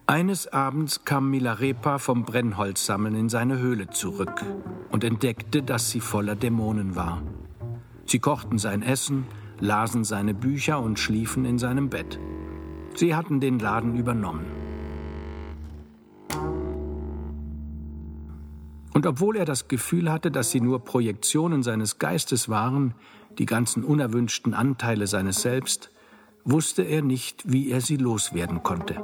Eines Abends kam Milarepa vom Brennholzsammeln in seine Höhle zurück und entdeckte, dass sie voller Dämonen war. Sie kochten sein Essen, lasen seine Bücher und schliefen in seinem Bett. Sie hatten den Laden übernommen. Und obwohl er das Gefühl hatte, dass sie nur Projektionen seines Geistes waren, die ganzen unerwünschten Anteile seines Selbst, wusste er nicht, wie er sie loswerden konnte.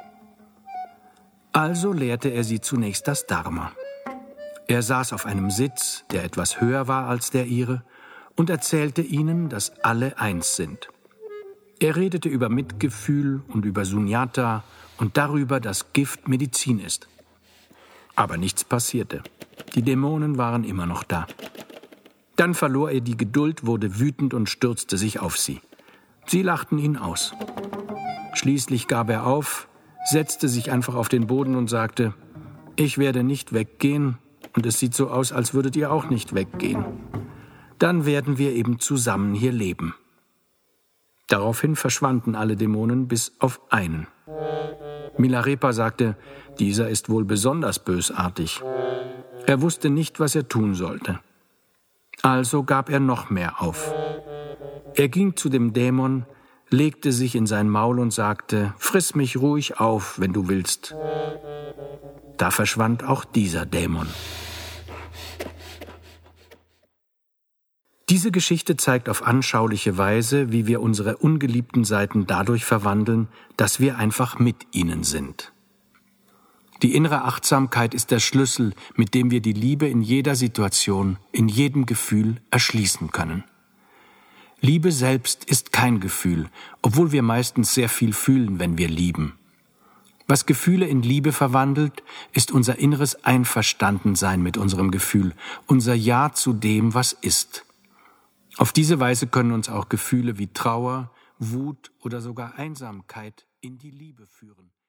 Also lehrte er sie zunächst das Dharma. Er saß auf einem Sitz, der etwas höher war als der ihre, und erzählte ihnen, dass alle eins sind. Er redete über Mitgefühl und über Sunyata und darüber, dass Gift Medizin ist. Aber nichts passierte. Die Dämonen waren immer noch da. Dann verlor er die Geduld, wurde wütend und stürzte sich auf sie. Sie lachten ihn aus. Schließlich gab er auf, setzte sich einfach auf den Boden und sagte: Ich werde nicht weggehen und es sieht so aus, als würdet ihr auch nicht weggehen. Dann werden wir eben zusammen hier leben. Daraufhin verschwanden alle Dämonen bis auf einen. Milarepa sagte, dieser ist wohl besonders bösartig. Er wusste nicht, was er tun sollte. Also gab er noch mehr auf. Er ging zu dem Dämon, legte sich in sein Maul und sagte: Friss mich ruhig auf, wenn du willst. Da verschwand auch dieser Dämon. Diese Geschichte zeigt auf anschauliche Weise, wie wir unsere ungeliebten Seiten dadurch verwandeln, dass wir einfach mit ihnen sind. Die innere Achtsamkeit ist der Schlüssel, mit dem wir die Liebe in jeder Situation, in jedem Gefühl erschließen können. Liebe selbst ist kein Gefühl, obwohl wir meistens sehr viel fühlen, wenn wir lieben. Was Gefühle in Liebe verwandelt, ist unser inneres Einverstandensein mit unserem Gefühl, unser Ja zu dem, was ist. Auf diese Weise können uns auch Gefühle wie Trauer, Wut oder sogar Einsamkeit in die Liebe führen.